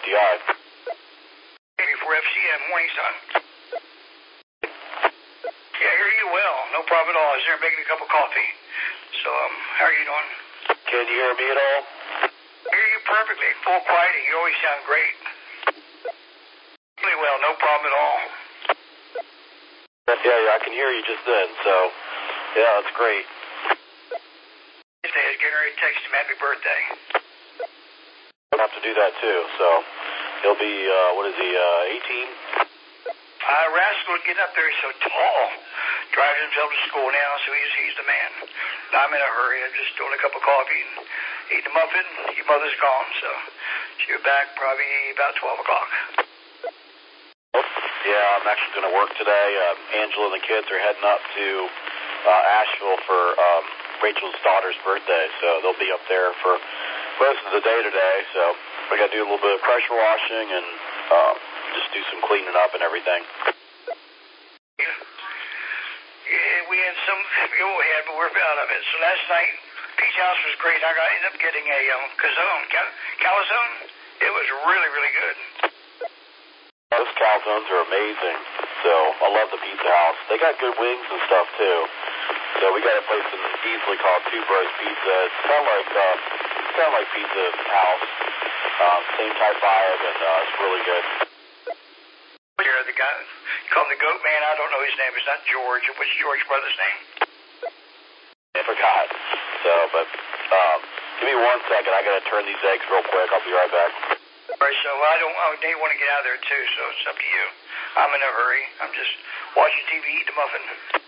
FCI. Maybe for FCM, morning, son. Yeah, I hear you well. No problem at all. I was there making a cup of coffee. So, how are you doing? Can you hear me at all? I hear you perfectly. Full quiet. You always sound great. Really well. No problem at all. Yeah, I can hear you just then. So, yeah, that's great. His day is getting ready to text him happy birthday. I'll have to do that too. So, he'll be, what is he, 18? Rascal getting up there. He's so tall. Drives himself to school now, so he's the man. I'm in a hurry. I'm just doing a cup of coffee and eating a muffin. Your mother's gone, so she'll be back probably about 12 o'clock. Yeah, I'm actually going to work today. Angela and the kids are heading up to Asheville for Rachel's daughter's birthday, so they'll be up there for most of the day today. So we got to do a little bit of pressure washing and just do some cleaning up and everything. Yeah, we had some fuel ahead, but we're out of it. So last night, Pete's house was great. I ended up getting a calzone. It was really, really good. Those calzones are amazing. So I love the Pizza House. They got good wings and stuff too. So we got a place in Easley called Two Bros Pizza. It's kind of like Pizza House. Same type vibe, and it's really good. Here, the guy, you call him the Goat Man. I don't know his name. It's not George. What's George's brother's name? I forgot. So, but give me 1 second. I gotta turn these eggs real quick. I'll be right back. All right, so they want to get out of there too, so it's up to you. I'm in a hurry. I'm just watching TV, eating a muffin.